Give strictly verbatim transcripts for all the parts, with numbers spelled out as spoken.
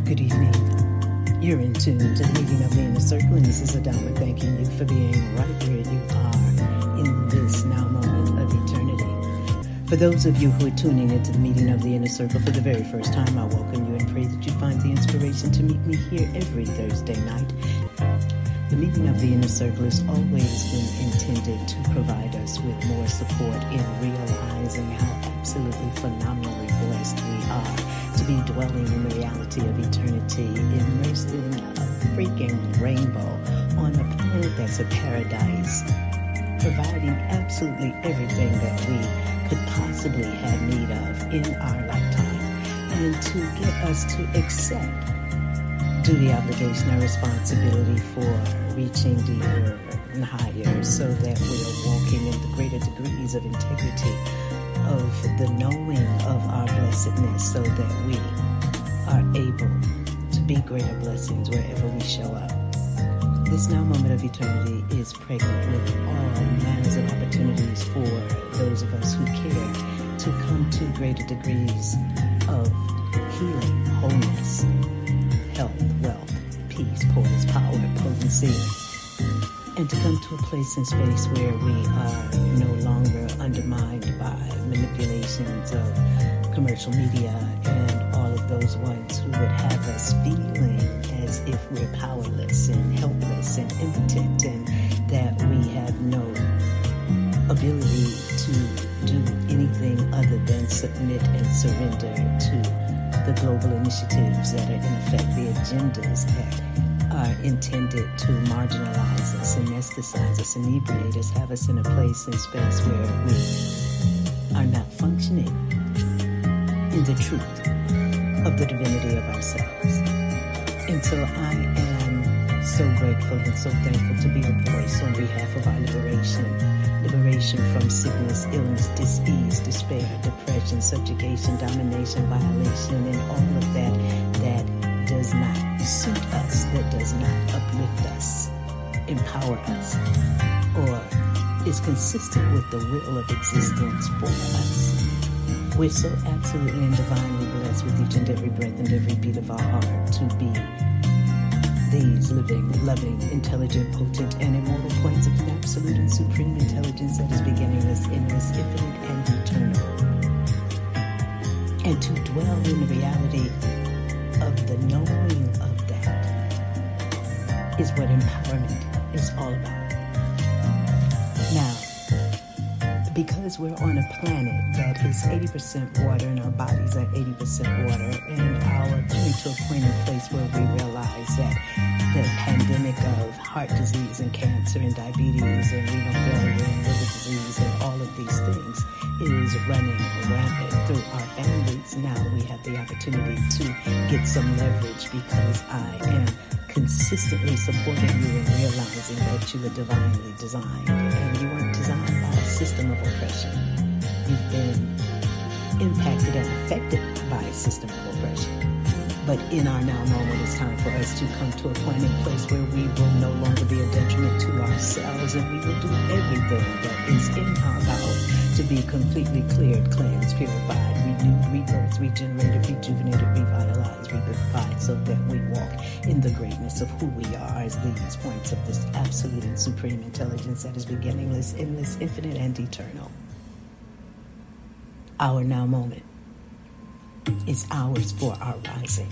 Good evening. You're in tune to the meeting of the Inner Circle, and this is Adama thanking you for being right where you are in this now moment of eternity. For those of you who are tuning into the meeting of the Inner Circle for the very first time, I welcome you and pray that you find the inspiration to meet me here every Thursday night. The meeting of the Inner Circle has always been intended to provide us with more support in realizing how absolutely phenomenally blessed we are to be dwelling in the reality of eternity, immersed in a freaking rainbow on a planet that's a paradise, providing absolutely everything that we could possibly have need of in our lifetime, and to get us to accept duty, obligation, or responsibility for reaching deeper and higher so that we're walking in the greater degrees of integrity of the knowing of our blessedness so that we are able to be greater blessings wherever we show up. This now moment of eternity is pregnant with all manners of opportunities for those of us who care to come to greater degrees of healing, wholeness, health, wealth, peace, poise, power, potency, and to come to a place and space where we are no longer undermined by manipulations of commercial media and all of those ones who would have us feeling as if we're powerless and helpless and impotent and that we have no ability to do anything other than submit and surrender to the global initiatives that are in effect, the agendas that are intended to marginalize us, anesthetize us, inebriate us, have us in a place and space where we are not functioning in the truth of the divinity of ourselves. And so I am so grateful and so thankful to be a voice on behalf of our liberation. Liberation from sickness, illness, disease, despair, depression, subjugation, domination, violation, and all of that that does not suit us, that does not uplift us, empower us, or is consistent with the will of existence for us. We're so absolutely and divinely blessed with each and every breath and every beat of our heart to be these living, loving, intelligent, potent, and immortal points of an absolute and supreme intelligence that is beginningless, endless, infinite, and eternal. And to dwell in the reality of the knowing of that is what empowerment is all about. Now, because we're on a planet that is eighty percent water and our bodies are eighty percent water, and our coming to a point in place where we realize that the pandemic of heart disease and cancer and diabetes and renal failure and liver disease and all of these things is running rampant through our families. Now we have the opportunity to get some leverage because I am consistently supporting you and realizing that you were divinely designed and you weren't designed by a system of oppression. You've been impacted and affected by a system of oppression. But in our now moment, it's time for us to come to a point and place where we will no longer be a detriment to ourselves, and we will do everything that is in our power to be completely cleared, cleansed, purified, renewed, rebirthed, regenerated, rejuvenated, revitalized, revivified, so that we walk in the greatness of who we are as these points of this absolute and supreme intelligence that is beginningless, endless, infinite, and eternal. Our now moment is ours for our rising,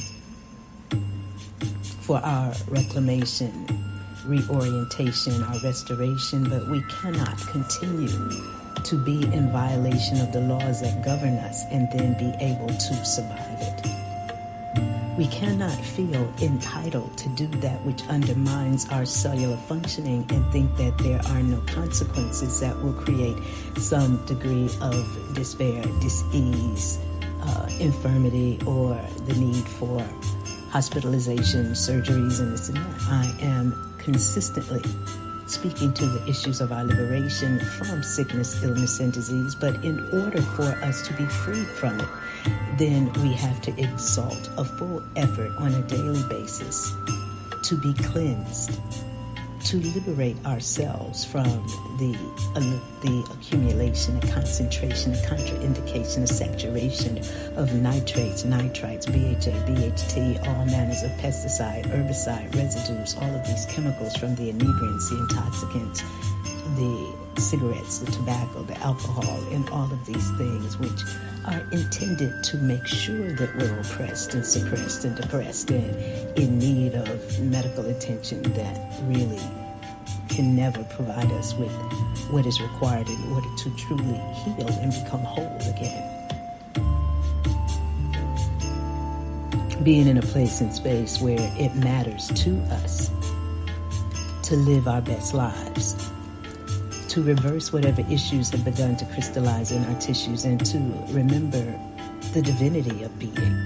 for our reclamation, reorientation, our restoration, but we cannot continue to be in violation of the laws that govern us and then be able to survive it. We cannot feel entitled to do that which undermines our cellular functioning and think that there are no consequences that will create some degree of despair, dis-ease, uh, infirmity, or the need for hospitalization, surgeries, and this and that. I am consistently speaking to the issues of our liberation from sickness, illness, and disease. But in order for us to be freed from it, then we have to exalt a full effort on a daily basis to be cleansed, to liberate ourselves from the uh, the accumulation, the concentration, the contraindication, the saturation of nitrates, nitrites, B H A, B H T, all manners of pesticide, herbicide, residues, all of these chemicals from the inebriants, the intoxicants, the cigarettes, the tobacco, the alcohol, and all of these things which are intended to make sure that we're oppressed and suppressed and depressed and in need of medical attention that really can never provide us with what is required in order to truly heal and become whole again. Being in a place and space where it matters to us to live our best lives, to reverse whatever issues have begun to crystallize in our tissues, and to remember the divinity of being.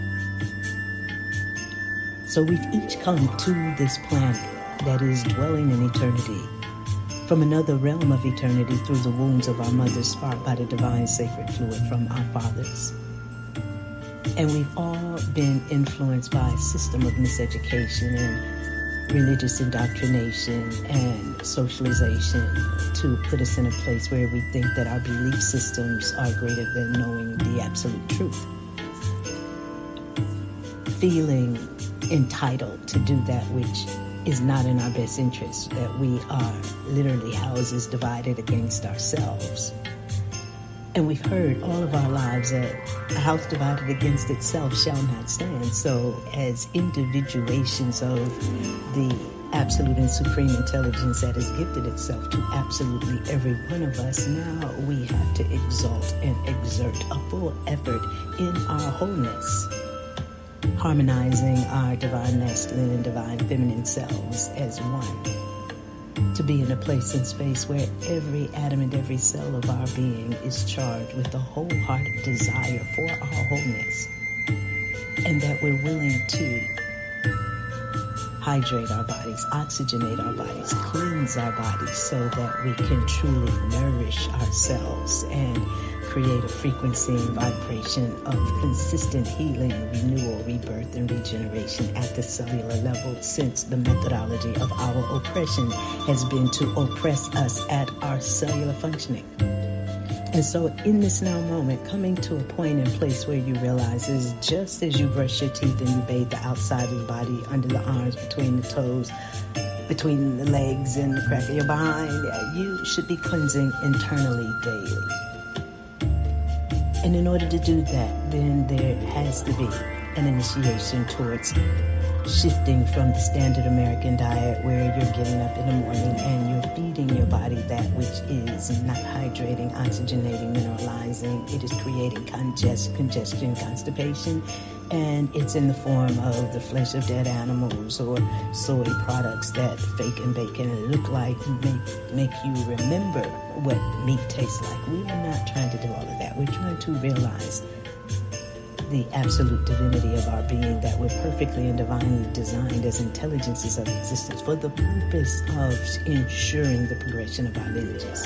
So we've each come to this planet that is dwelling in eternity, from another realm of eternity through the wombs of our mothers, sparked by the divine sacred fluid from our fathers. And we've all been influenced by a system of miseducation and religious indoctrination and socialization to put us in a place where we think that our belief systems are greater than knowing the absolute truth. Feeling entitled to do that which is not in our best interest, that we are literally houses divided against ourselves. And we've heard all of our lives that a house divided against itself shall not stand. So as individuations of the absolute and supreme intelligence that has gifted itself to absolutely every one of us, now we have to exalt and exert a full effort in our wholeness, harmonizing our divine masculine and divine feminine selves as one. To be in a place and space where every atom and every cell of our being is charged with a wholehearted desire for our wholeness, and that we're willing to hydrate our bodies, oxygenate our bodies, cleanse our bodies so that we can truly nourish ourselves and create a frequency and vibration of consistent healing, renewal, rebirth, and regeneration at the cellular level, since the methodology of our oppression has been to oppress us at our cellular functioning. And so in this now moment, coming to a point and place where you realize is just as you brush your teeth and you bathe the outside of the body, under the arms, between the toes, between the legs and the crack of your behind, you should be cleansing internally daily. And in order to do that, then there has to be an initiation towards shifting from the standard American diet where you're getting up in the morning and you're feeding your body that which is not hydrating, oxygenating, mineralizing. It is creating congest, congestion, constipation, and it's in the form of the flesh of dead animals or soy products that fake and bake and look like, make, make you remember what meat tastes like. We are not trying to do all of that. We're trying to realize the absolute divinity of our being, that we're perfectly and divinely designed as intelligences of existence for the purpose of ensuring the progression of our lineages.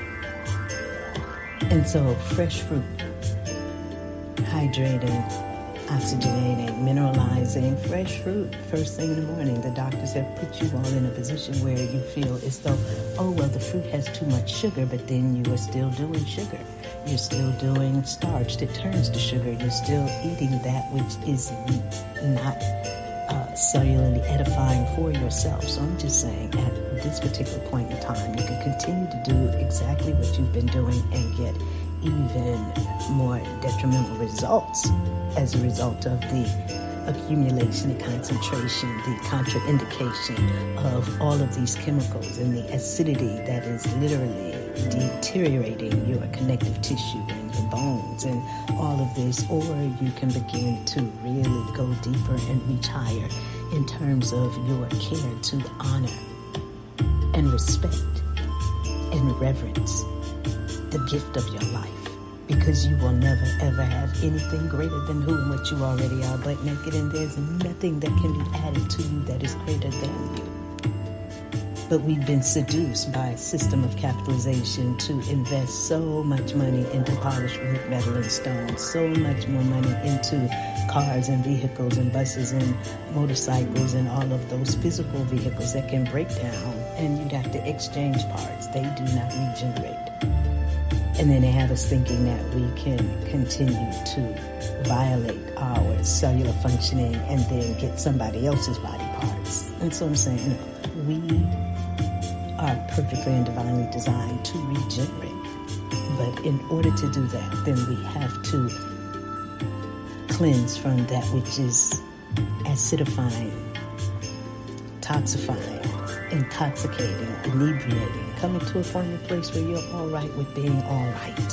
And so fresh fruit, hydrating, oxygenating, mineralizing, fresh fruit first thing in the morning. The doctors have put you all in a position where you feel as though, oh, well, the fruit has too much sugar, but then you are still doing sugar. You're still doing starch that turns to sugar. You're still eating that which is not uh, cellularly edifying for yourself. So I'm just saying, at this particular point in time, you can continue to do exactly what you've been doing and get even more detrimental results as a result of the accumulation, the concentration, the contraindication of all of these chemicals and the acidity that is literally deteriorating your connective tissue and your bones and all of this. Or you can begin to really go deeper and reach higher in terms of your care to honor and respect and reverence the gift of your life. Because you will never, ever have anything greater than who and what you already are, but naked, and there's nothing that can be added to you that is greater than you. But we've been seduced by a system of capitalization to invest so much money into polished wood, metal, and stone, so much more money into cars and vehicles and buses and motorcycles and all of those physical vehicles that can break down, and you'd have to exchange parts. They do not regenerate. And then they have us thinking that we can continue to violate our cellular functioning and then get somebody else's body parts. And so I'm saying, no, we are perfectly and divinely designed to regenerate. But in order to do that, then we have to cleanse from that which is acidifying, toxifying, intoxicating, inebriating, coming to a point in place where you're all right with being all right.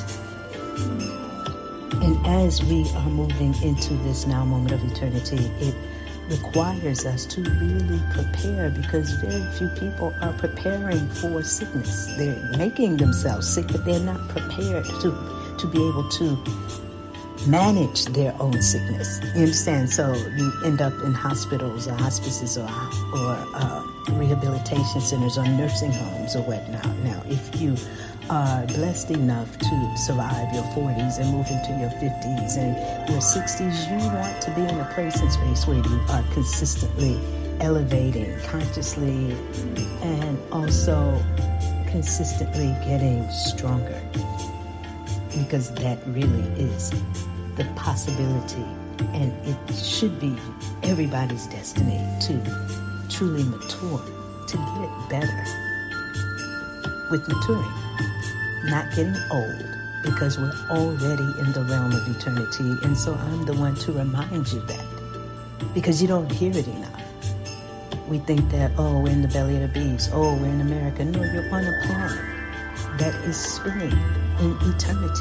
And as we are moving into this now moment of eternity, it requires us to really prepare, because very few people are preparing for sickness. They're making themselves sick, but they're not prepared to, to be able to manage their own sickness. You understand? So you end up in hospitals or hospices or, or uh, rehabilitation centers or nursing homes or whatnot. Now, if you are blessed enough to survive your forties and move into your fifties and your sixties, you want to be in a place and space where you are consistently elevating consciously and also consistently getting stronger, because that really is the possibility, and it should be everybody's destiny to truly mature, to get better with maturing, not getting old, because we're already in the realm of eternity. And so I'm the one to remind you that, because you don't hear it enough. We think that, oh, we're in the belly of the beast, oh, we're in America. No, you're on a planet that is spinning in eternity.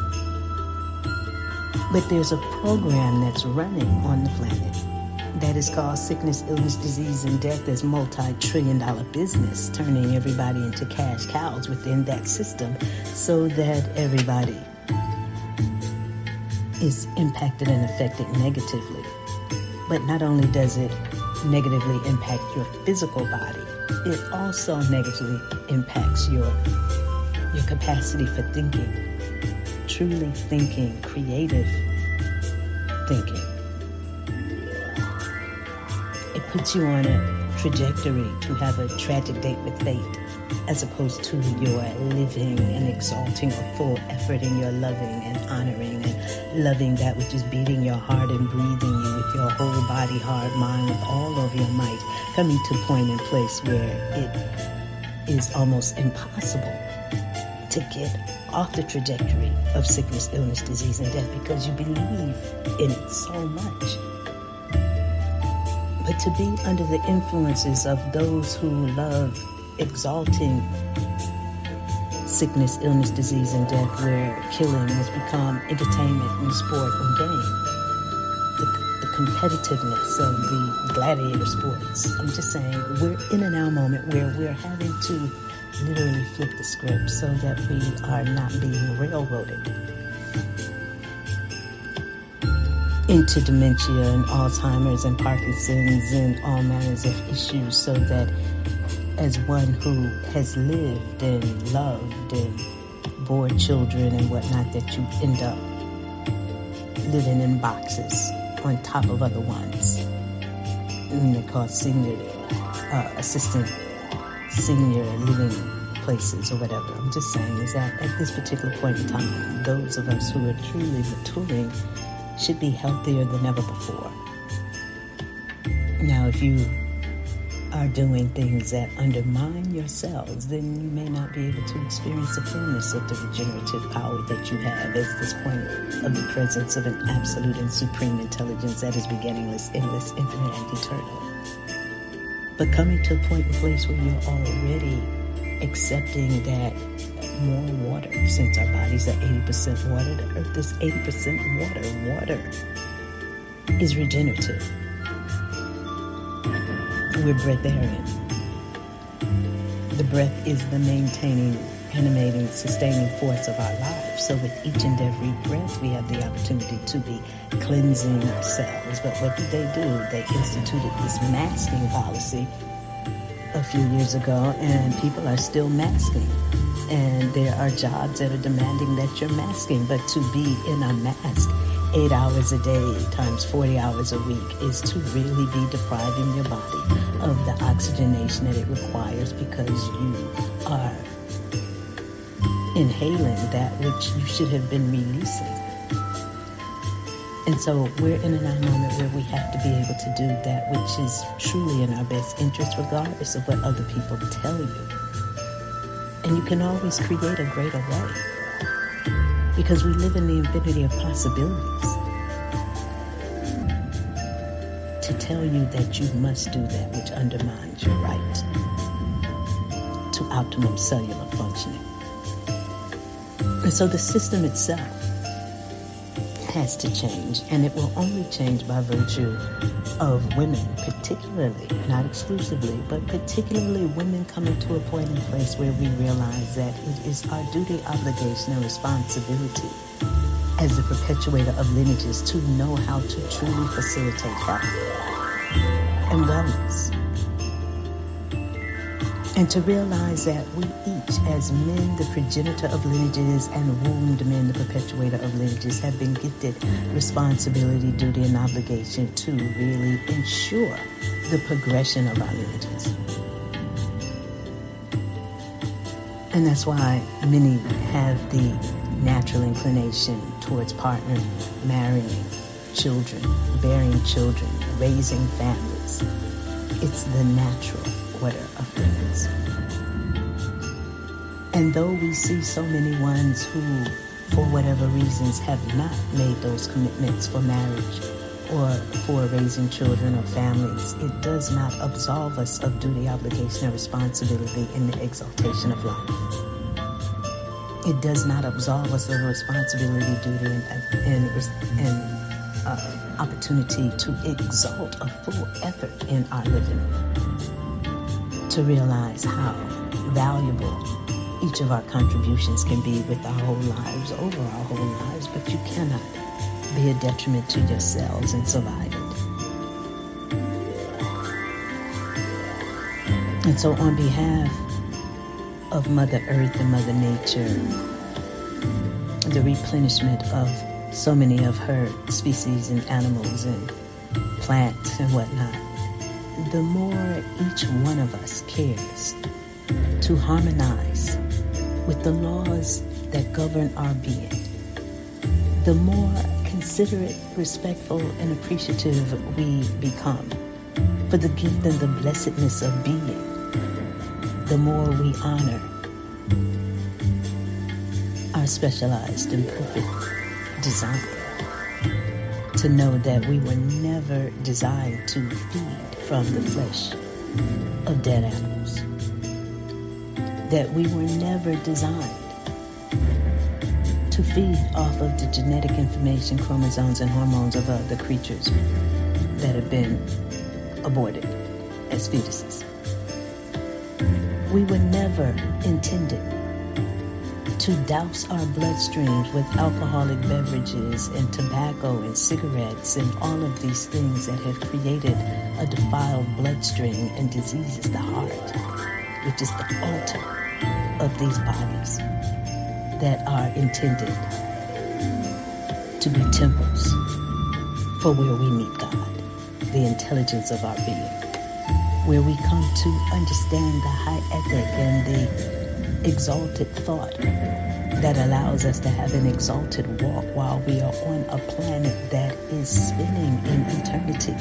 But there's a program that's running on the planet that is called sickness, illness, disease, and death. As multi-trillion dollar business, turning everybody into cash cows within that system so that everybody is impacted and affected negatively. But not only does it negatively impact your physical body, it also negatively impacts your, your capacity for thinking, truly thinking, creative thinking. It puts you on a trajectory to have a tragic date with fate, as opposed to your living and exalting a full effort in your loving and honoring and loving that which is beating your heart and breathing you with your whole body, heart, mind, with all of your might, coming to a point and place where it is almost impossible to get off the trajectory of sickness, illness, disease, and death, because you believe in it so much. But to be under the influences of those who love exalting sickness, illness, disease, and death, where killing has become entertainment and sport and game, the, the competitiveness of the gladiator sports. I'm just saying, we're in a now moment where we're having to literally flip the script so that we are not being railroaded into dementia and Alzheimer's and Parkinson's and all manners of issues, so that as one who has lived and loved and bore children and whatnot, that you end up living in boxes on top of other ones. And they're called senior, uh, assistant senior living places or whatever. I'm just saying is that at this particular point in time, those of us who are truly maturing should be healthier than ever before. Now, if you are doing things that undermine yourselves, then you may not be able to experience the fullness of the regenerative power that you have as this point of the presence of an absolute and supreme intelligence that is beginningless, endless, infinite, and eternal. But coming to a point and place where you're already accepting that more water, since our bodies are eighty percent water, the earth is eighty percent water. Water is regenerative. We're breatharian. The breath is the maintaining, animating, sustaining force of our lives. So with each and every breath, we have the opportunity to be cleansing ourselves. But what did they do? They instituted this masking policy a few years ago, and people are still masking. And there are jobs that are demanding that you're masking, but to be in a mask eight hours a day times forty hours a week is to really be depriving your body of the oxygenation that it requires, because you are inhaling that which you should have been releasing. And so we're in a now moment where we have to be able to do that which is truly in our best interest, regardless of what other people tell you. And you can always create a greater way, because we live in the infinity of possibilities. To tell you that you must do that which undermines your right to optimum cellular functioning. And so the system itself has to change, and it will only change by virtue of women, particularly, not exclusively, but particularly women coming to a point in place where we realize that it is our duty, obligation, and responsibility as the perpetuator of lineages to know how to truly facilitate health and wellness. And to realize that we each, as men, the progenitor of lineages, and wombed men, the perpetuator of lineages, have been gifted responsibility, duty, and obligation to really ensure the progression of our lineages. And that's why many have the natural inclination towards partnering, marrying, children, bearing children, raising families. It's the natural order of things. And though we see so many ones who, for whatever reasons, have not made those commitments for marriage or for raising children or families, it does not absolve us of duty, obligation, and responsibility in the exaltation of life. It does not absolve us of responsibility, duty, and, and, and uh, opportunity to exalt a full effort in our living, to realize how valuable each of our contributions can be with our whole lives, over our whole lives, but you cannot be a detriment to yourselves and survive it. And so on behalf of Mother Earth and Mother Nature, the replenishment of so many of her species and animals and plants and whatnot, the more each one of us cares to harmonize with the laws that govern our being, the more considerate, respectful, and appreciative we become for the gift and the blessedness of being, the more we honor our specialized and perfect design, to know that we were never designed to feed from the flesh of dead animals, that we were never designed to feed off of the genetic information, chromosomes, and hormones of other creatures that have been aborted as fetuses. We were never intended to douse our bloodstreams with alcoholic beverages and tobacco and cigarettes and all of these things that have created a defiled bloodstream and diseases the heart, which is the altar of these bodies that are intended to be temples for where we meet God, the intelligence of our being, where we come to understand the high ethic and the exalted thought that allows us to have an exalted walk while we are on a planet that is spinning in eternity.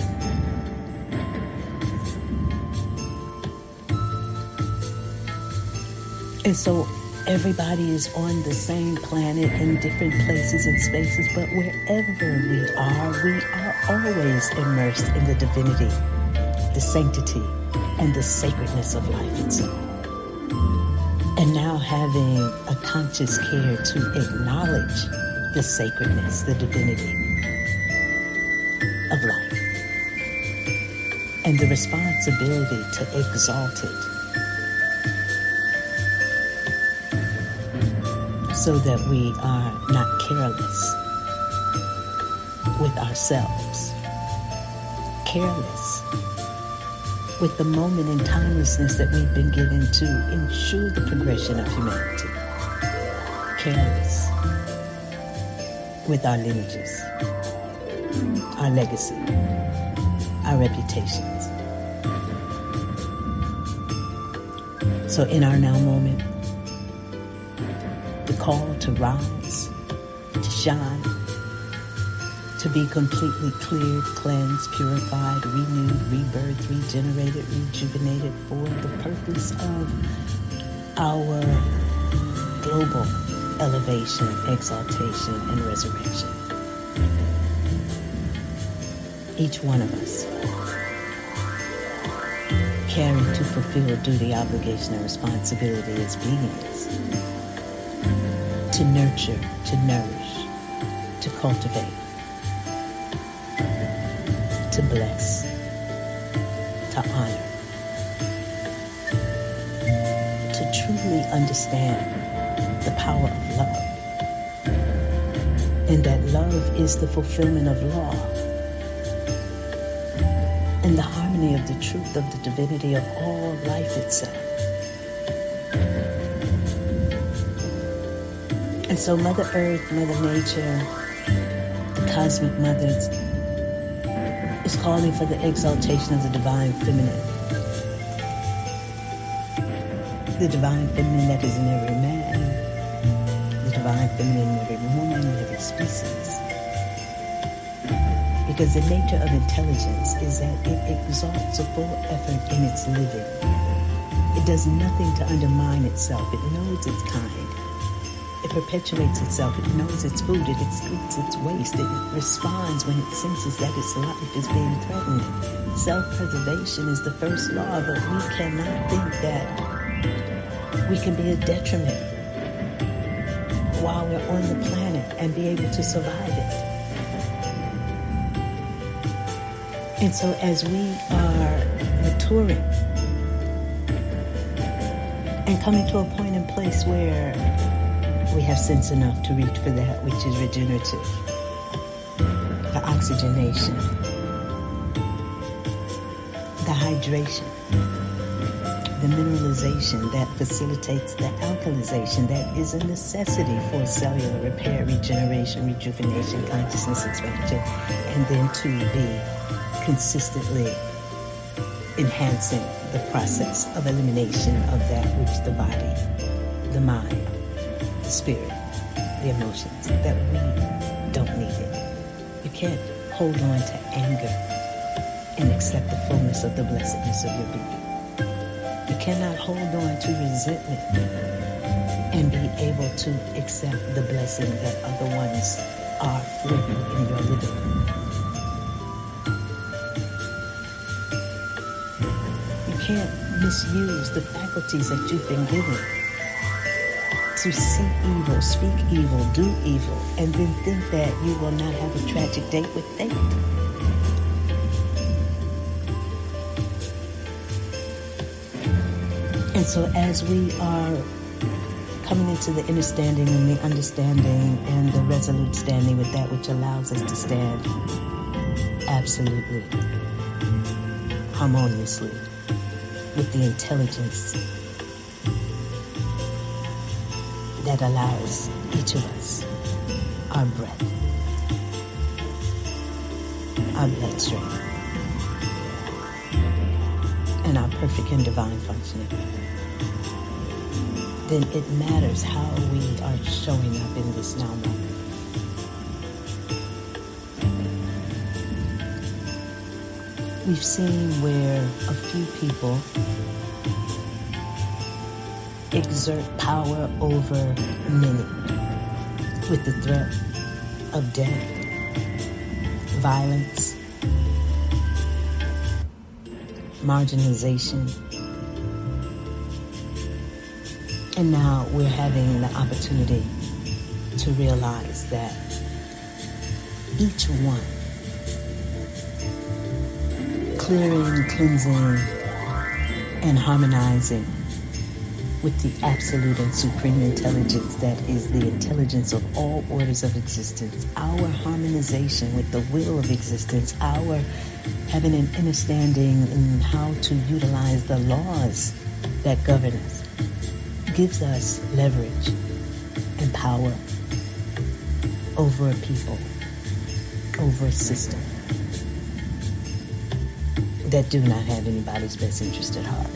And so everybody is on the same planet in different places and spaces, but wherever we are, we are always immersed in the divinity, the sanctity, and the sacredness of life itself. And now having a conscious care to acknowledge the sacredness, the divinity of life, and the responsibility to exalt it, so that we are not careless with ourselves, careless with the moment and timelessness that we've been given to ensure the progression of humanity, careless with our lineages, our legacy, our reputations. So in our now moment, the call to rise, to shine, to be completely cleared, cleansed, purified, renewed, rebirthed, regenerated, rejuvenated for the purpose of our global elevation, exaltation, and resurrection. Each one of us carry to fulfill duty, obligation, and responsibility as beings, to nurture, to nourish, to cultivate, to bless, to honor, to truly understand the power of love, and that love is the fulfillment of law, and the harmony of the truth of the divinity of all life itself. And so Mother Earth, Mother Nature, the Cosmic Mothers is calling for the exaltation of the Divine Feminine. The Divine Feminine that is in every man, the Divine Feminine in every woman, in every species. Because the nature of intelligence is that it exalts a full effort in its living. It does nothing to undermine itself. It knows its kind. It perpetuates itself. It knows its food. It excretes its waste. It responds when it senses that its life is being threatened. Self-preservation is the first law, but we cannot think that we can be a detriment while we're on the planet and be able to survive it. And so as we are maturing and coming to a point and place where we have sense enough to reach for that which is regenerative, the oxygenation, the hydration, the mineralization that facilitates the alkalization that is a necessity for cellular repair, regeneration, rejuvenation, consciousness expansion, and then to be consistently enhancing the process of elimination of that which the body, the mind, the spirit, the emotions, that we don't need it. You can't hold on to anger and accept the fullness of the blessedness of your being. You cannot hold on to resentment and be able to accept the blessing that other ones are for you in your living. Can't misuse the faculties that you've been given to see evil, speak evil, do evil, and then think that you will not have a tragic date with fate. And so as we are coming into the inner standing and the understanding and the resolute standing with that which allows us to stand absolutely harmoniously with the intelligence that allows each of us our breath, our bloodstream, and our perfect and divine functioning, then it matters how we are showing up in this now moment. We've seen where a few people exert power over many with the threat of death, violence, marginalization. And now we're having the opportunity to realize that each one clearing, cleansing, and harmonizing with the absolute and supreme intelligence that is the intelligence of all orders of existence, our harmonization with the will of existence, our having an understanding in how to utilize the laws that govern us, gives us leverage and power over a people, over a system, that do not have anybody's best interest at heart.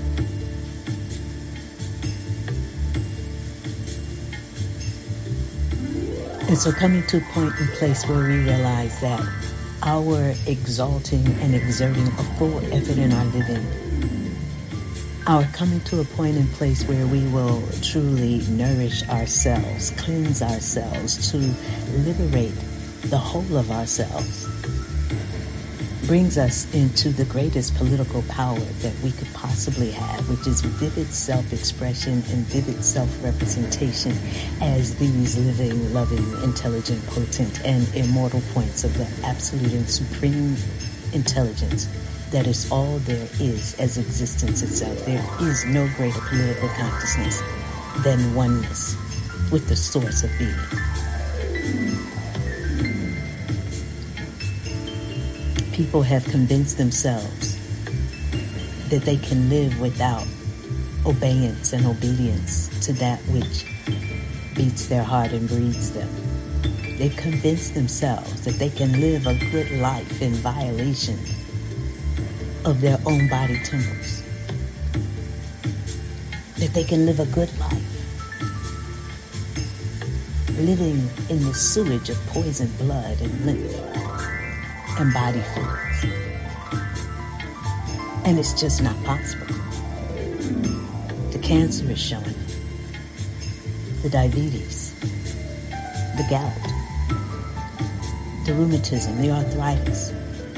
And so coming to a point and place where we realize that our exalting and exerting a full effort in our living, our coming to a point and place where we will truly nourish ourselves, cleanse ourselves, to liberate the whole of ourselves, brings us into the greatest political power that we could possibly have, which is vivid self-expression and vivid self-representation as these living, loving, intelligent, potent, and immortal points of the absolute and supreme intelligence that is all there is as existence itself. There is no greater political consciousness than oneness with the source of being. People have convinced themselves that they can live without obeyance and obedience to that which beats their heart and breeds them. They've convinced themselves that they can live a good life in violation of their own body temples. That they can live a good life, living in the sewage of poisoned blood and lymph and body fluids. And it's just not possible. The cancer is showing it. The diabetes, the gout, the rheumatism, the arthritis,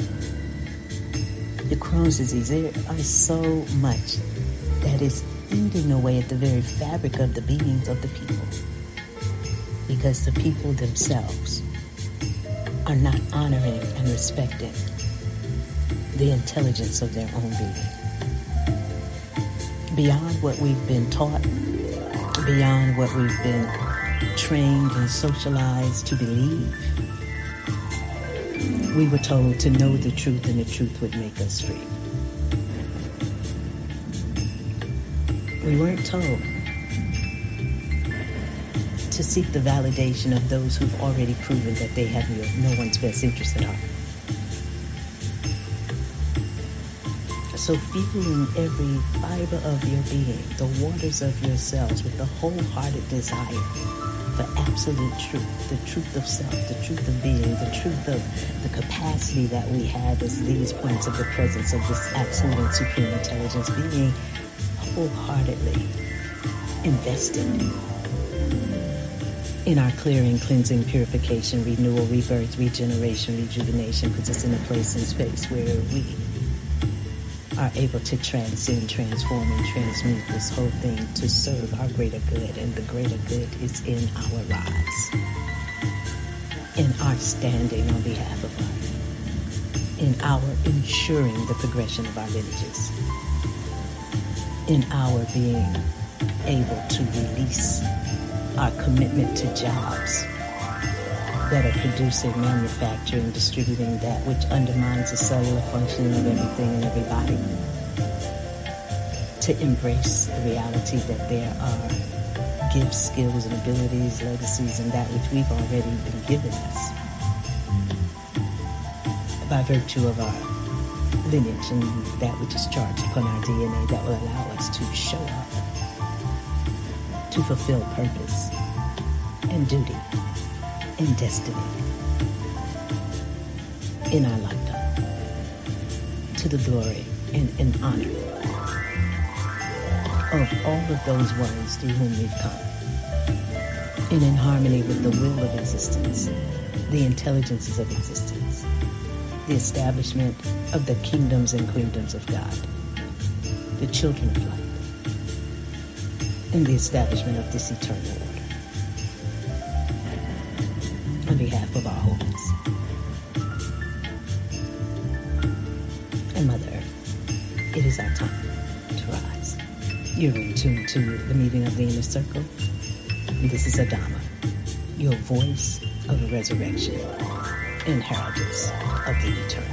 the Crohn's disease. There are so much that is eating away at the very fabric of the beings of the people, because the people themselves are not honoring and respecting the intelligence of their own being. Beyond what we've been taught, beyond what we've been trained and socialized to believe, we were told to know the truth, and the truth would make us free. We weren't told to seek the validation of those who've already proven that they have no one's best interest at heart. So fueling every fiber of your being, the waters of your cells, with the wholehearted desire for absolute truth, the truth of self, the truth of being, the truth of the capacity that we have as these points of the presence of this absolute and supreme intelligence, being wholeheartedly invested in our clearing, cleansing, purification, renewal, rebirth, regeneration, rejuvenation, puts us in a place and space where we are able to transcend, transform, and transmute this whole thing to serve our greater good. And the greater good is in our lives, in our standing on behalf of life, in our ensuring the progression of our lineages, in our being able to release our commitment to jobs that are producing, manufacturing, distributing that which undermines the cellular functioning of everything and everybody. To embrace the reality that there are gifts, skills, and abilities, legacies, and that which we've already been given us by virtue of our lineage and that which is charged upon our D N A that will allow us to show up, to fulfill purpose and duty and destiny in our lifetime, to the glory and in honor of all of those ones through whom we've come, and in harmony with the will of existence, the intelligences of existence, the establishment of the kingdoms and queendoms of God, the children of light, and the establishment of this eternal order. On behalf of our holiness and Mother Earth, it is our time to rise. You're in tune to the meeting of the inner circle. This is Adama, your voice of resurrection and heraldess of the eternal.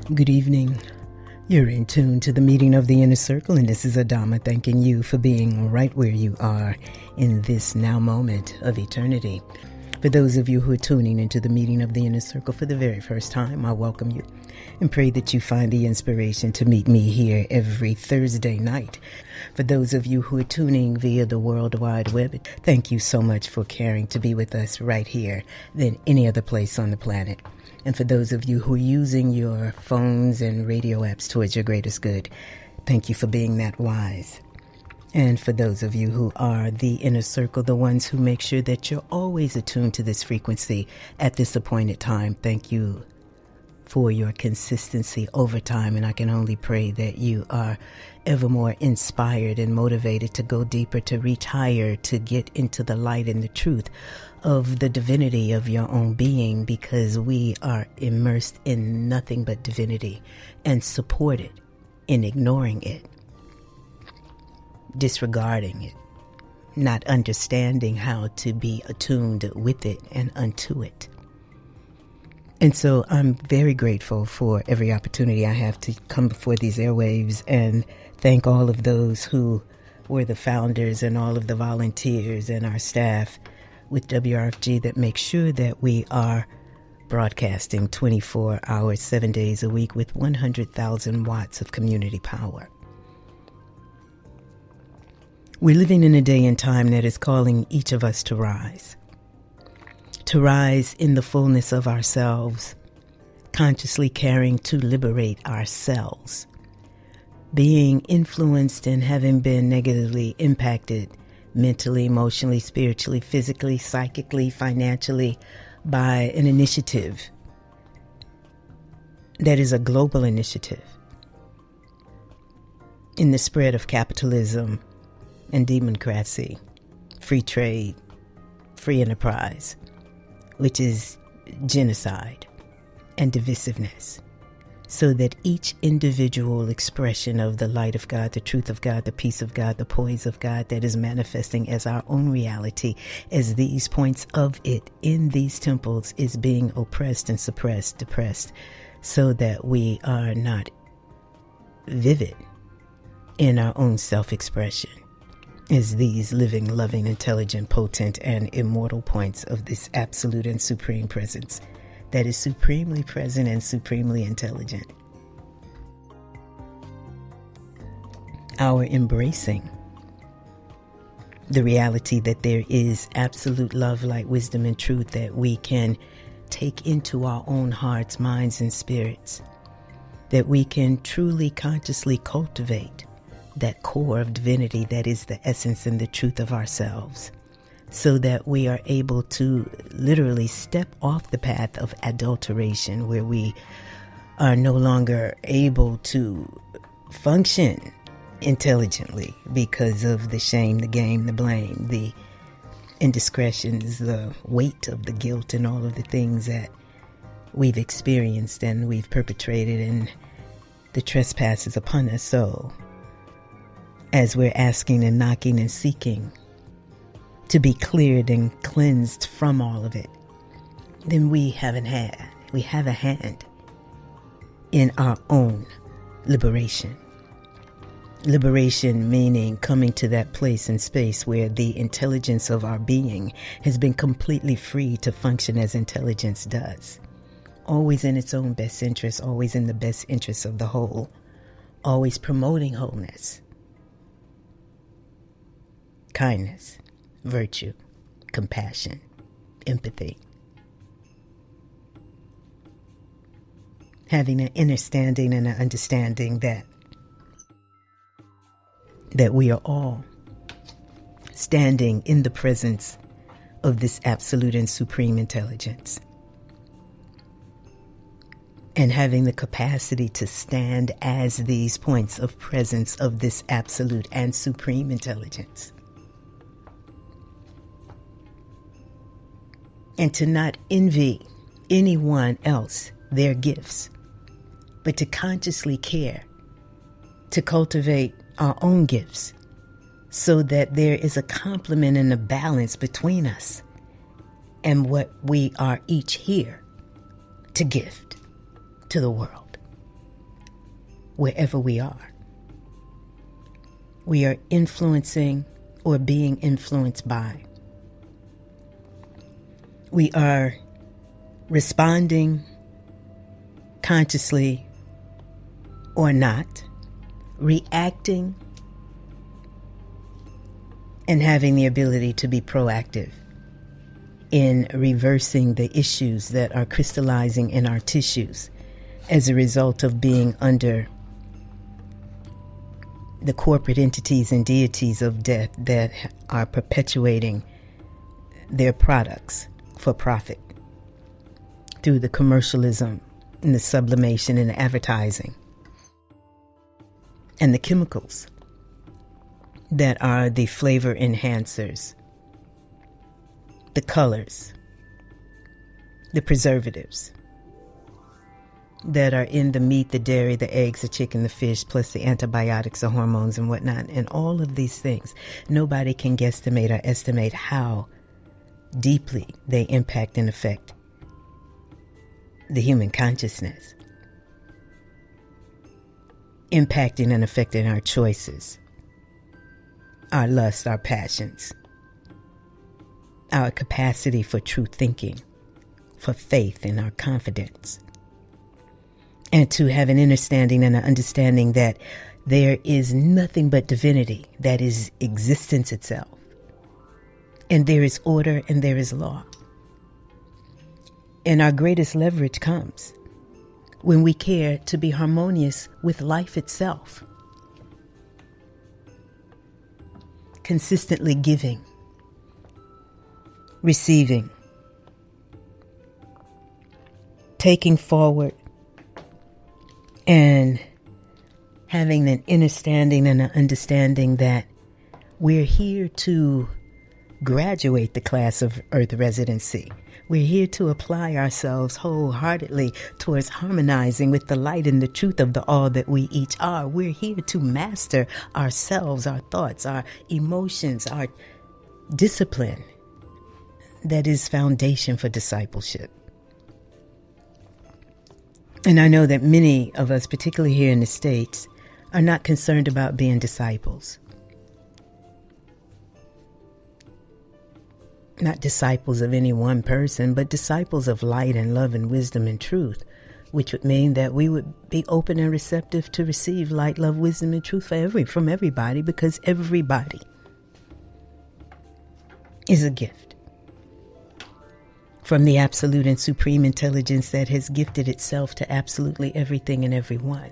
Good evening. You're in tune to the meeting of the Inner Circle, and this is Adama thanking you for being right where you are in this now moment of eternity. For those of you who are tuning into the meeting of the Inner Circle for the very first time, I welcome you and pray that you find the inspiration to meet me here every Thursday night. For those of you who are tuning via the World Wide Web, thank you so much for caring to be with us right here than any other place on the planet. And for those of you who are using your phones and radio apps towards your greatest good, thank you for being that wise. And for those of you who are the inner circle, the ones who make sure that you're always attuned to this frequency at this appointed time, thank you for your consistency over time. And I can only pray that you are ever more inspired and motivated to go deeper, to reach higher, to get into the light and the truth of the divinity of your own being, because we are immersed in nothing but divinity and supported in ignoring it, disregarding it, not understanding how to be attuned with it and unto it. And so I'm very grateful for every opportunity I have to come before these airwaves and thank all of those who were the founders and all of the volunteers and our staff with W R F G that make sure that we are broadcasting twenty-four hours, seven days a week with one hundred thousand watts of community power. We're living in a day and time that is calling each of us to rise. To rise in the fullness of ourselves, consciously caring to liberate ourselves, being influenced and having been negatively impacted mentally, emotionally, spiritually, physically, psychically, financially, by an initiative that is a global initiative in the spread of capitalism and democracy, free trade, free enterprise, which is genocide and divisiveness, so that each individual expression of the light of God, the truth of God, the peace of God, the poise of God that is manifesting as our own reality, as these points of it in these temples is being oppressed and suppressed, depressed, so that we are not vivid in our own self-expression as these living, loving, intelligent, potent, and immortal points of this absolute and supreme presence that is supremely present and supremely intelligent. Our embracing the reality that there is absolute love, light, wisdom, and truth that we can take into our own hearts, minds, and spirits, that we can truly consciously cultivate that core of divinity that is the essence and the truth of ourselves, so that we are able to literally step off the path of adulteration, where we are no longer able to function intelligently because of the shame, the game, the blame, the indiscretions, the weight of the guilt, and all of the things that we've experienced and we've perpetrated, and the trespasses upon us. So as we're asking and knocking and seeking to be cleared and cleansed from all of it, then we haven't had, we have a hand in our own liberation. Liberation meaning coming to that place and space where the intelligence of our being has been completely free to function as intelligence does. Always in its own best interest, always in the best interest of the whole, always promoting wholeness, kindness, virtue, compassion, empathy. Having an understanding and an understanding that that we are all standing in the presence of this absolute and supreme intelligence, and having the capacity to stand as these points of presence of this absolute and supreme intelligence, and to not envy anyone else their gifts, but to consciously care, to cultivate our own gifts, so that there is a complement and a balance between us and what we are each here to gift to the world. wherever we are. We are influencing or being influenced by. We are responding consciously or not, reacting and having the ability to be proactive in reversing the issues that are crystallizing in our tissues as a result of being under the corporate entities and deities of death that are perpetuating their products for profit through the commercialism and the sublimation and the advertising and the chemicals that are the flavor enhancers, the colors, the preservatives that are in the meat, the dairy, the eggs, the chicken, the fish, plus the antibiotics, the hormones and whatnot, and all of these things. Nobody can guesstimate or estimate how deeply they impact and affect the human consciousness, impacting and affecting our choices, our lusts, our passions, our capacity for true thinking, for faith and our confidence, and to have an understanding and an understanding that there is nothing but divinity, that is existence itself, and there is order and there is law. And our greatest leverage comes when we care to be harmonious with life itself, consistently giving, receiving, taking forward, and having an understanding and an understanding that we're here to graduate the class of Earth residency. We're here to apply ourselves wholeheartedly towards harmonizing with the light and the truth of the all that we each are. We're here to master ourselves, our thoughts, our emotions, our discipline that is foundation for discipleship. And I know that many of us, particularly here in the States, are not concerned about being disciples. Not disciples of any one person, but disciples of light and love and wisdom and truth, which would mean that we would be open and receptive to receive light, love, wisdom, and truth for every, from everybody, because everybody is a gift from the absolute and supreme intelligence that has gifted itself to absolutely everything and everyone.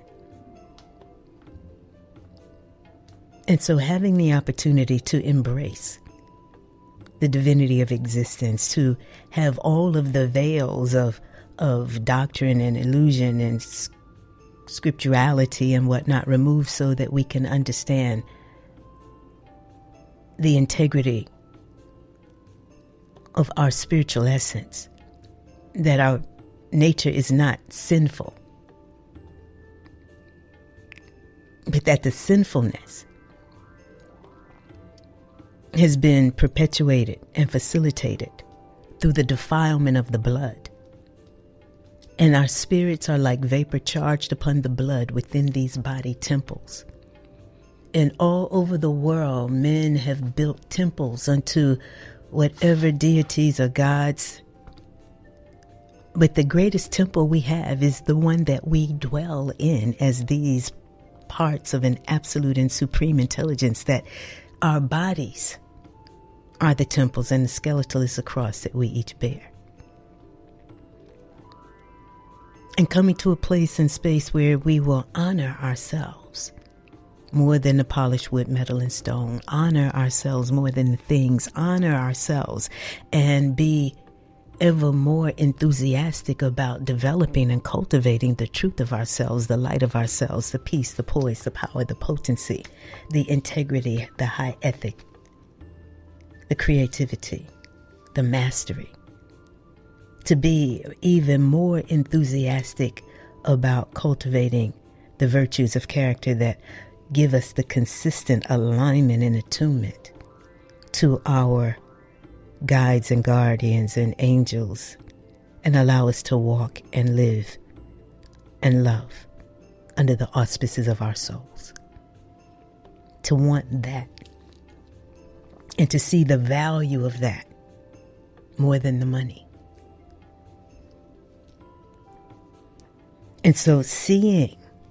And so having the opportunity to embrace the divinity of existence, to have all of the veils of of doctrine and illusion and scripturality and whatnot removed so that we can understand the integrity of our spiritual essence, that our nature is not sinful, but that the sinfulness has been perpetuated and facilitated through the defilement of the blood. And our spirits are like vapor charged upon the blood within these body temples. And all over the world, men have built temples unto whatever deities or gods. But the greatest temple we have is the one that we dwell in as these parts of an absolute and supreme intelligence, that our bodies are the temples and the skeletal is the cross that we each bear. And coming to a place and space where we will honor ourselves more than the polished wood, metal, and stone, honor ourselves more than the things, honor ourselves, and be ever more enthusiastic about developing and cultivating the truth of ourselves, the light of ourselves, the peace, the poise, the power, the potency, the integrity, the high ethic, the creativity, the mastery. To be even more enthusiastic about cultivating the virtues of character that give us the consistent alignment and attunement to our guides and guardians and angels, and allow us to walk and live and love under the auspices of our souls. To want that and to see the value of that more than the money. And so seeing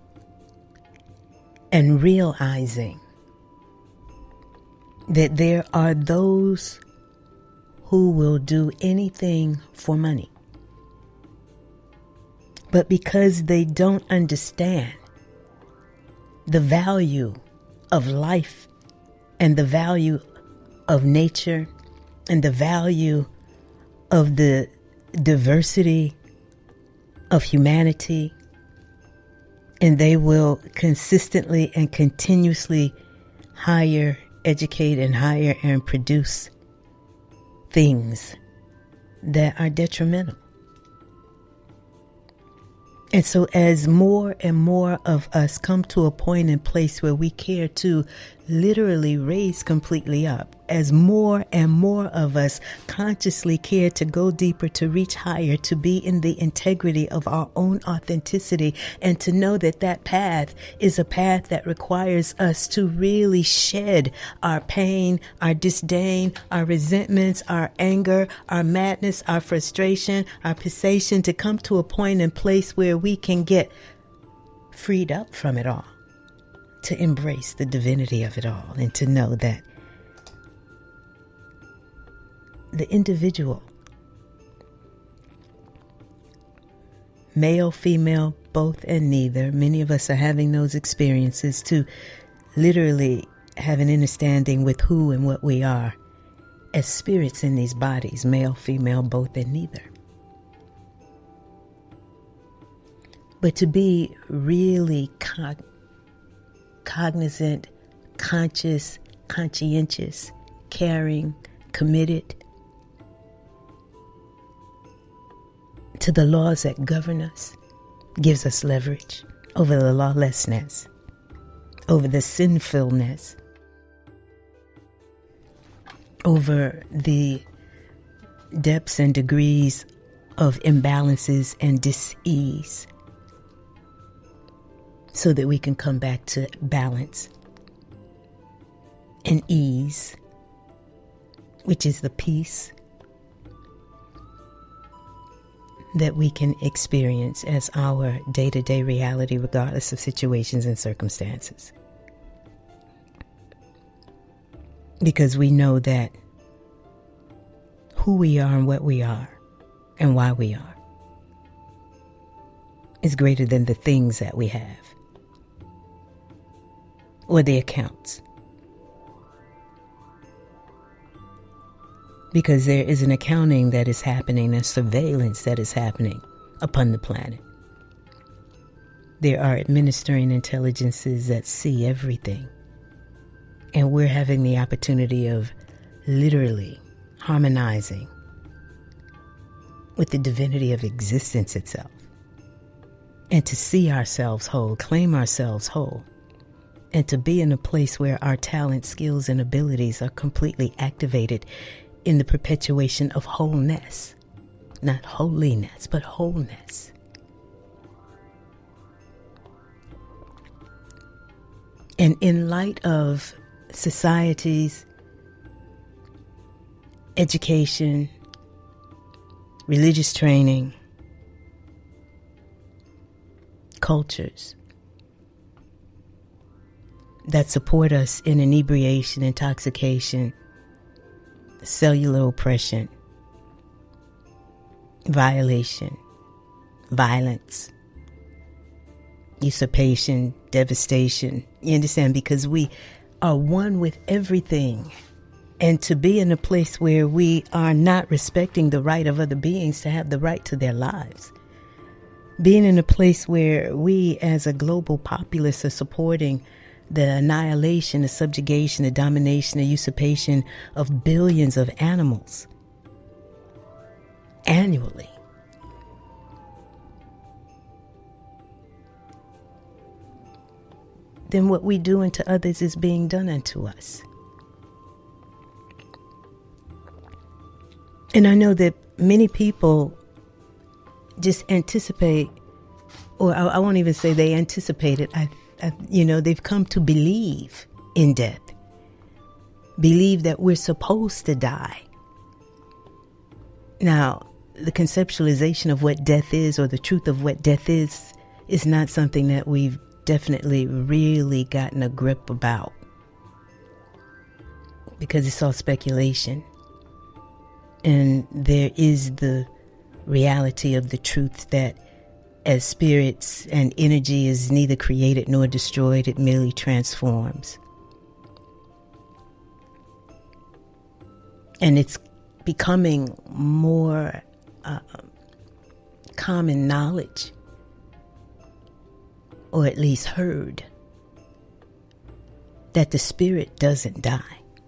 and realizing that there are those who will do anything for money, but because they don't understand the value of life and the value of nature and the value of the diversity of humanity, and they will consistently and continuously hire, educate, and hire and produce things that are detrimental. And so as more and more of us come to a point and place where we care to literally raise completely up, as more and more of us consciously care to go deeper, to reach higher, to be in the integrity of our own authenticity, and to know that that path is a path that requires us to really shed our pain, our disdain, our resentments, our anger, our madness, our frustration, our passation, to come to a point and place where we can get freed up from it all, to embrace the divinity of it all, and to know that the individual, male, female, both and neither, many of us are having those experiences to literally have an understanding with who and what we are as spirits in these bodies, male, female, both and neither. But to be really cog- cognizant, conscious, conscientious, caring, committed to the laws that govern us gives us leverage over the lawlessness, over the sinfulness, over the depths and degrees of imbalances and dis-ease, so that we can come back to balance and ease, which is the peace that we can experience as our day-to-day reality, regardless of situations and circumstances. Because we know that who we are and what we are and why we are is greater than the things that we have or the accounts. Because there is an accounting that is happening, a surveillance that is happening upon the planet. There are administering intelligences that see everything. And we're having the opportunity of literally harmonizing with the divinity of existence itself. And to see ourselves whole, claim ourselves whole. And to be in a place where our talents, skills, and abilities are completely activated in the perpetuation of wholeness. Not holiness, but wholeness. And in light of society's education, religious training, cultures that support us in inebriation, intoxication, cellular oppression, violation, violence, usurpation, devastation. You understand? Because we are one with everything. And to be in a place where we are not respecting the right of other beings to have the right to their lives. Being in a place where we as a global populace are supporting the annihilation, the subjugation, the domination, the usurpation of billions of animals annually. Then what we do unto others is being done unto us. And I know that many people just anticipate or I, I won't even say they anticipate it. I, I, you know, they've come to believe in death, believe that we're supposed to die. Now, the conceptualization of what death is, or the truth of what death is, is not something that we've definitely really gotten a grip about, because it's all speculation. And there is the reality of the truth that as spirits and energy is neither created nor destroyed, it merely transforms. And it's becoming more uh, common knowledge, or at least heard, that the spirit doesn't die.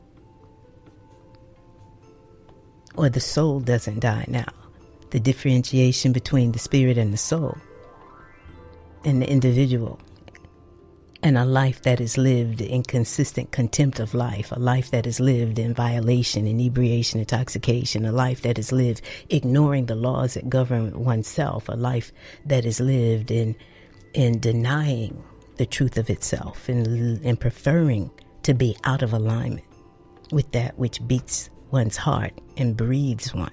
Or the soul doesn't die now. The differentiation between the spirit and the soul, and the individual, and a life that is lived in consistent contempt of life, a life that is lived in violation, inebriation, intoxication, a life that is lived ignoring the laws that govern oneself, a life that is lived in in denying the truth of itself, and, and preferring to be out of alignment with that which beats one's heart and breathes one.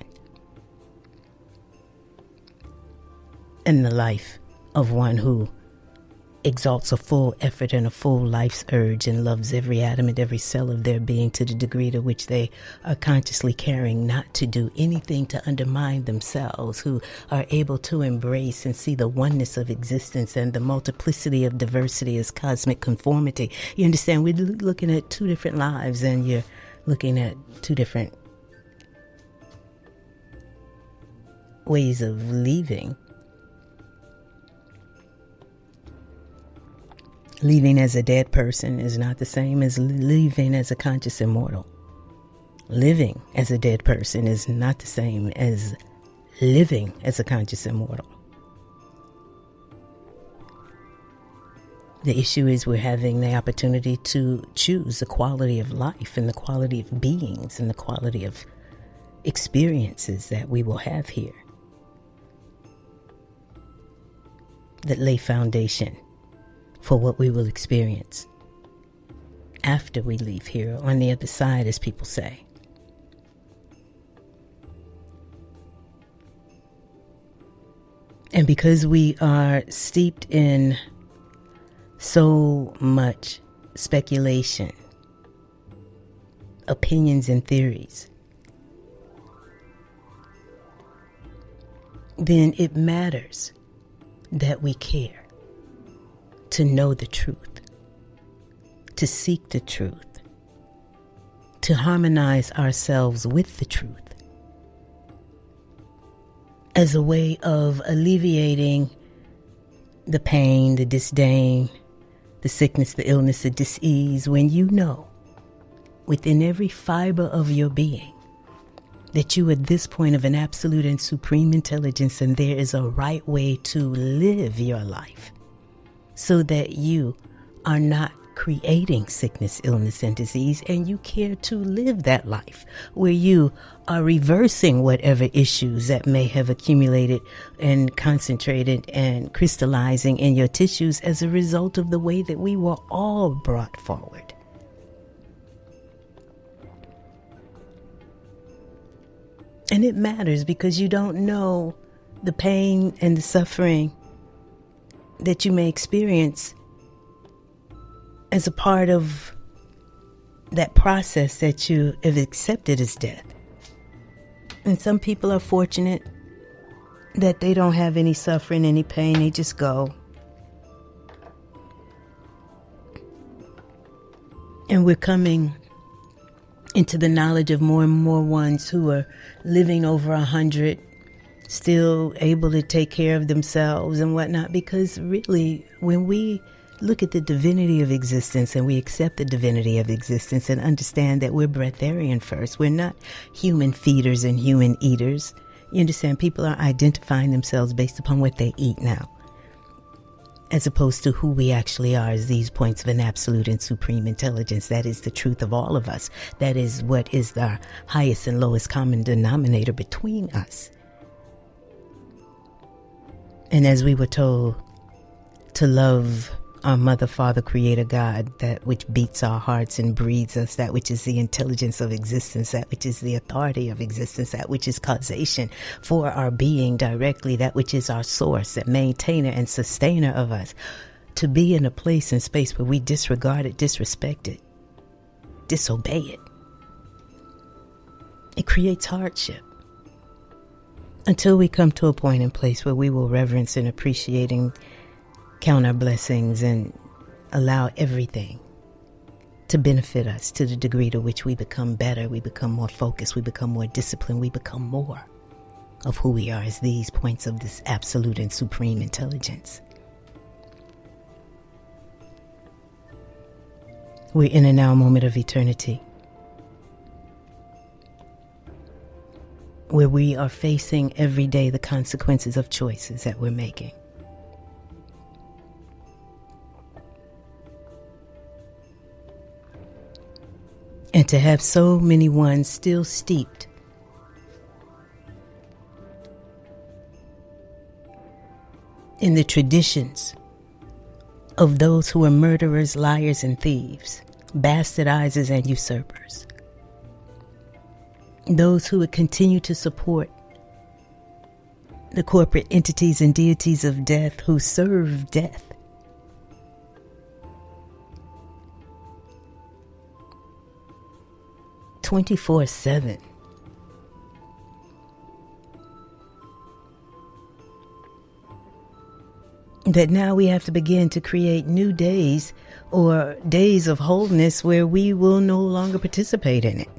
And the life of one who exalts a full effort and a full life's urge, and loves every atom and every cell of their being to the degree to which they are consciously caring not to do anything to undermine themselves, who are able to embrace and see the oneness of existence and the multiplicity of diversity as cosmic conformity. You understand, we're looking at two different lives, and you're looking at two different ways of leaving. Leaving as a dead person is not the same as leaving as a conscious immortal. Living as a dead person is not the same as living as a conscious immortal. The issue is we're having the opportunity to choose the quality of life, and the quality of beings, and the quality of experiences that we will have here, that lay foundation for what we will experience after we leave here, on the other side, as people say. And because we are steeped in so much speculation, opinions, and theories, then it matters that we care to know the truth, to seek the truth, to harmonize ourselves with the truth, as a way of alleviating the pain, the disdain, the sickness, the illness, the dis-ease, when you know within every fiber of your being that you are at this point of an absolute and supreme intelligence, and there is a right way to live your life, so that you are not creating sickness, illness, and disease, and you care to live that life where you are reversing whatever issues that may have accumulated and concentrated and crystallizing in your tissues as a result of the way that we were all brought forward. And it matters because you don't know the pain and the suffering that you may experience as a part of that process that you have accepted as death. And some people are fortunate that they don't have any suffering, any pain, they just go. And we're coming into the knowledge of more and more ones who are living over a hundred, still able to take care of themselves and whatnot, because really, when we look at the divinity of existence and we accept the divinity of existence and understand that we're breatharian first, we're not human feeders and human eaters. You understand, people are identifying themselves based upon what they eat now, as opposed to who we actually are as these points of an absolute and supreme intelligence. That is the truth of all of us. That is what is the highest and lowest common denominator between us. And as we were told to love our Mother, Father, Creator, God, that which beats our hearts and breathes us, that which is the intelligence of existence, that which is the authority of existence, that which is causation for our being directly, that which is our source and maintainer and sustainer of us. To be in a place and space where we disregard it, disrespect it, disobey it, it creates hardship. Until we come to a point and place where we will reverence and appreciating, count our blessings, and allow everything to benefit us to the degree to which we become better, we become more focused, we become more disciplined, we become more of who we are as these points of this absolute and supreme intelligence. We're in a now moment of eternity, where we are facing every day the consequences of choices that we're making. And to have so many ones still steeped in the traditions of those who are murderers, liars, and thieves, bastardizers, and usurpers. Those who would continue to support the corporate entities and deities of death who serve death. twenty-four seven. That now we have to begin to create new days or days of wholeness where we will no longer participate in it.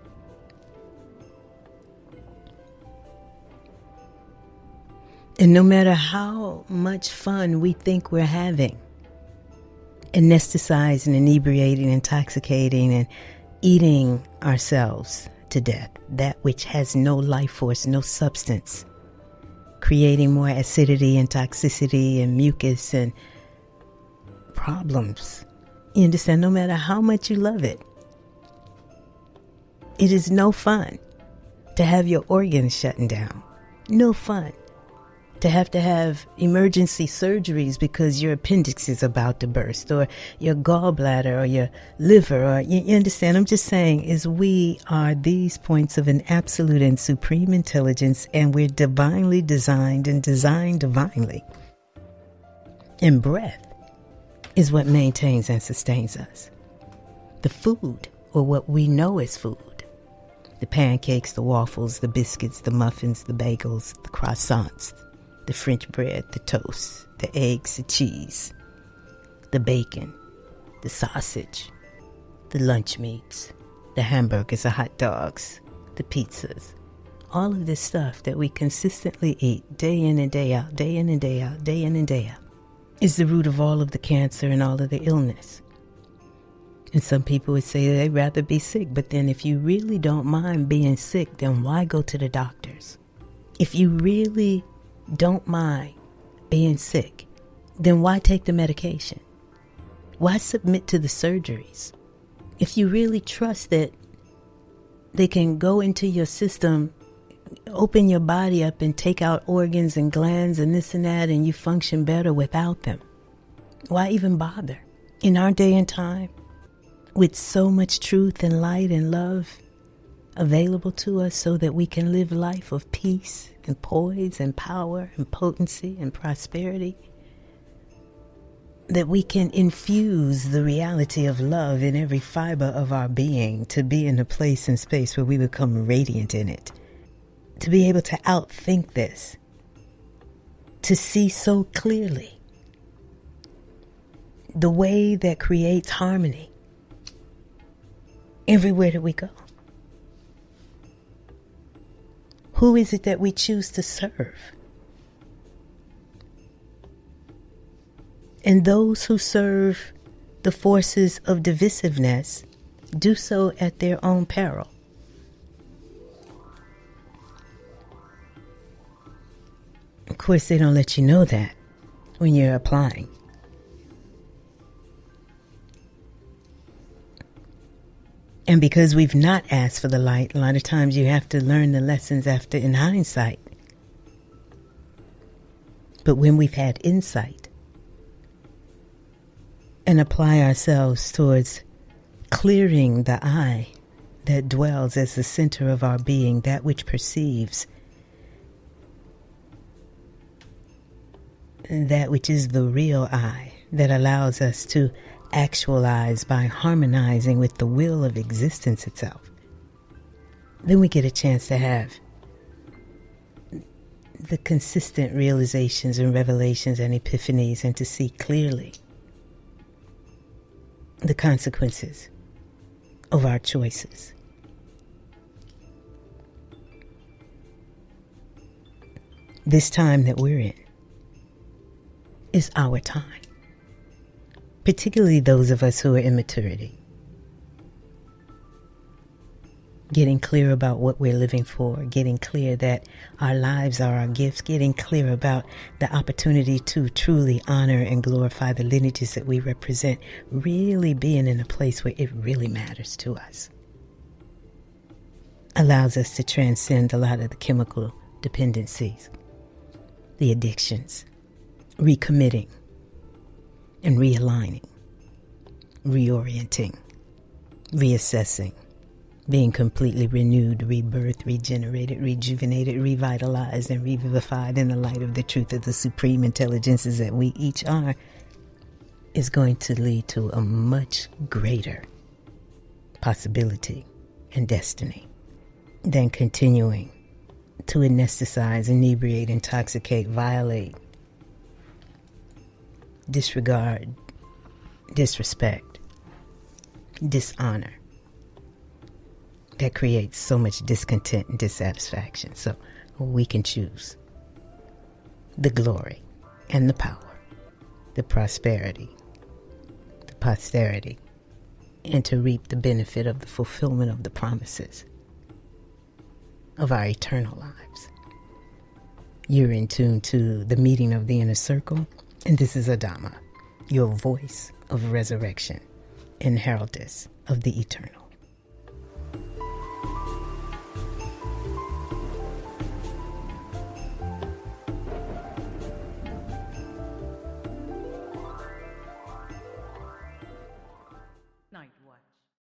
And no matter how much fun we think we're having, anesthetizing, inebriating, intoxicating, and eating ourselves to death, that which has no life force, no substance, creating more acidity and toxicity and mucus and problems. You understand? No matter how much you love it, it is no fun to have your organs shutting down. No fun to have to have emergency surgeries because your appendix is about to burst, or your gallbladder, or your liver, or you, you understand? I'm just saying is we are these points of an absolute and supreme intelligence, and we're divinely designed and designed divinely. And breath is what maintains and sustains us. The food, or what we know as food, the pancakes, the waffles, the biscuits, the muffins, the bagels, the croissants, the French bread, the toast, the eggs, the cheese, the bacon, the sausage, the lunch meats, the hamburgers, the hot dogs, the pizzas, all of this stuff that we consistently eat day in and day out, day in and day out, day in and day out, is the root of all of the cancer and all of the illness. And some people would say they'd rather be sick, but then if you really don't mind being sick, then why go to the doctors? If you really don't mind being sick, then why take the medication? Why submit to the surgeries? If you really trust that they can go into your system, open your body up and take out organs and glands and this and that, and you function better without them, why even bother? In our day and time, with so much truth and light and love available to us so that we can live life of peace and poise and power and potency and prosperity, that we can infuse the reality of love in every fiber of our being, to be in a place and space where we become radiant in it, to be able to outthink this, to see so clearly the way that creates harmony everywhere that we go. Who is it that we choose to serve? And those who serve the forces of divisiveness do so at their own peril. Of course, they don't let you know that when you're applying. And because we've not asked for the light, a lot of times you have to learn the lessons after in hindsight. But when we've had insight, and apply ourselves towards clearing the I that dwells as the center of our being, that which perceives, that which is the real I, that allows us to actualize by harmonizing with the will of existence itself. Then we get a chance to have the consistent realizations and revelations and epiphanies, and to see clearly the consequences of our choices. This time that we're in is our time, particularly those of us who are in maturity. Getting clear about what we're living for, getting clear that our lives are our gifts, getting clear about the opportunity to truly honor and glorify the lineages that we represent, really being in a place where it really matters to us, allows us to transcend a lot of the chemical dependencies, the addictions, recommitting and realigning, reorienting, reassessing, being completely renewed, rebirthed, regenerated, rejuvenated, revitalized, and revivified in the light of the truth of the supreme intelligences that we each are, is going to lead to a much greater possibility and destiny than continuing to anesthetize, inebriate, intoxicate, violate, disregard, disrespect, dishonor, that creates so much discontent and dissatisfaction. So we can choose the glory and the power, the prosperity, the posterity, and to reap the benefit of the fulfillment of the promises of our eternal lives. You're in tune to the meeting of the inner circle, and this is Adama, your voice of resurrection and heraldess of the eternal.